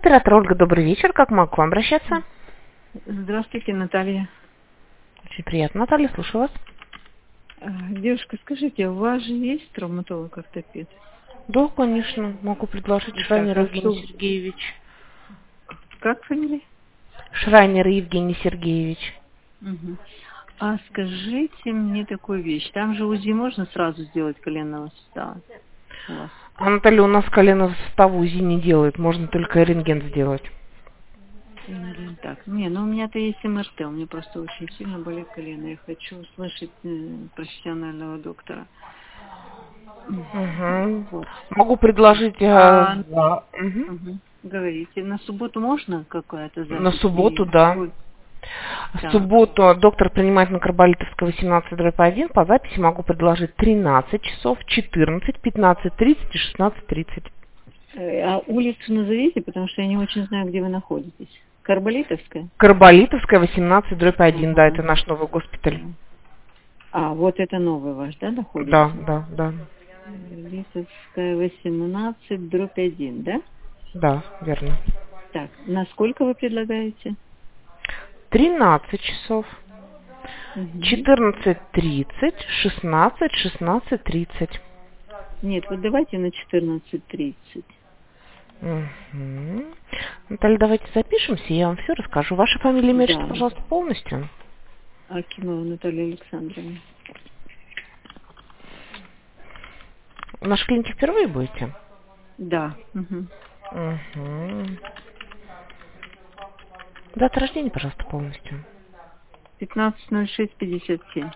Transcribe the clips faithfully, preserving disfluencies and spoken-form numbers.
Оператор Ольга, добрый вечер. Как могу к вам обращаться? Здравствуйте, Наталья. Очень приятно. Наталья, слушаю вас. А, Девушка, скажите, у вас же есть травматолог-ортопед? Да, конечно. Могу предложить Шрайнер Так, а Евгений что? Сергеевич. Как фамилия? Шрайнер Евгений Сергеевич. Угу. А скажите мне такую вещь. Там же УЗИ можно сразу сделать коленного сустава у вас? А Наталья, у нас колено сустава УЗИ не делает. Можно только рентген сделать. Рентген. Так, не, ну у меня-то есть МРТ. У меня просто очень сильно болит колено. Я хочу услышать э, профессионального доктора. Угу. Вот. Могу предложить... э, А, да. Мгм. угу. Говорите, на субботу можно какая-то На запись? субботу, И да. какой? В Так. субботу доктор принимает на Карболитовского восемнадцать дробь один. По записи могу предложить тринадцать часов, четырнадцать, пятнадцать тридцать и шестнадцать тридцать. Э, А улицу назовите, потому что я не очень знаю, где вы находитесь. Карболитовская? Карболитовская восемнадцать дробь один. Да, Ага. это наш новый госпиталь. А, вот это новый ваш, да, Да, находится? да, да. Карболитовская восемнадцать дробь один, да? Да, верно. Так, на сколько вы предлагаете? тринадцать часов, Угу. четырнадцать тридцать, шестнадцать, шестнадцать тридцать. Нет, вот давайте на четырнадцать тридцать. Угу. Наталья, давайте запишемся, я вам все расскажу. Ваша фамилия, имя, отчество, Да. пожалуйста, полностью. Акимова Наталья Александровна. В нашей клинике впервые будете? Да. Угу. Угу. Дата рождения, пожалуйста, полностью. пятнадцать ноль шесть пятьдесят семь.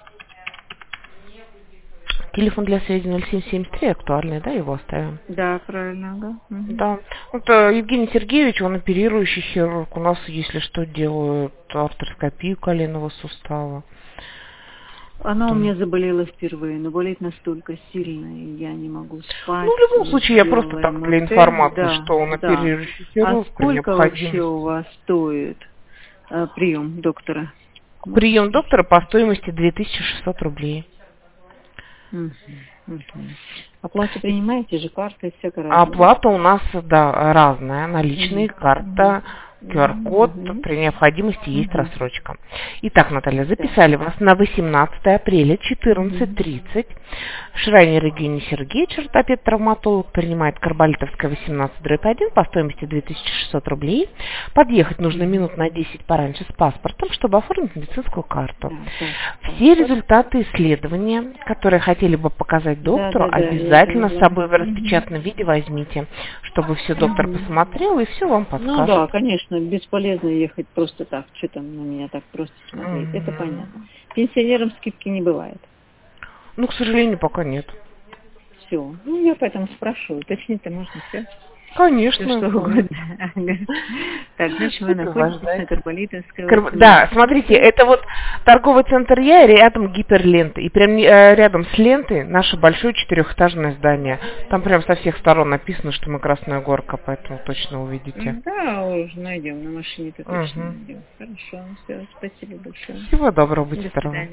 Телефон для связи ноль семь семьдесят три актуальный, да, его оставим? Да, правильно, ага. Угу. Да. Это Евгений Сергеевич, он оперирующий хирург. У нас, если что, делают артроскопию коленного сустава. Она у Потом- меня заболела впервые, но болит настолько сильно, и я не могу спать. Ну, в любом случае, я просто Сделала так для МРТ. информации, Да, что он да. оперирующий А хирург, при сколько вообще необходимости. у вас стоит э, прием доктора? Прием доктора по стоимости две тысячи шестьсот рублей. Мгм, мгм. Оплату принимаете же, карты, всякое А разное. оплата у нас, да, разная. Наличные, Мгм, карта, ку ар код, мгм, при необходимости есть мгм. рассрочка. Итак, Наталья, Да. записали вас на восемнадцатое апреля, четырнадцать Мгм. тридцать. Шрайнер Евгений Сергеевич, ортопед-травматолог, принимает Карболитовская восемнадцать дробь один по стоимости две тысячи шестьсот рублей. Подъехать нужно Мгм. минут на десять пораньше с паспортом, чтобы оформить медицинскую карту. Да, да, Все паспорт. результаты исследования, которые хотели бы показать Да, доктору, да, да, я обязательно с поняла. собой в Мгм. распечатанном виде возьмите, чтобы все доктор Мгм. посмотрел и все вам Ну подскажет. да, конечно, бесполезно ехать просто так, что там на меня так просто смотреть. Это Мгм. понятно. Пенсионерам скидки не бывает. Ну, к сожалению, пока нет. Все. Ну, я поэтому спрашиваю. Уточнить-то можно все. Все Конечно. что угодно. Так, значит, вы находитесь на Сопровождайте. Карболитовской Кар- Да, восемнадцать. Ну, смотрите, всё. это вот торговый центр Я, и рядом гиперлента. И прям э, рядом с лентой наше большое четырехэтажное здание. Там прям со всех сторон написано, что мы Красная Горка, поэтому точно увидите. Да, уже найдем. На машине-то точно Угу. найдем. Хорошо. Все, спасибо большое. Всего доброго, До будьте здоровы. свидания.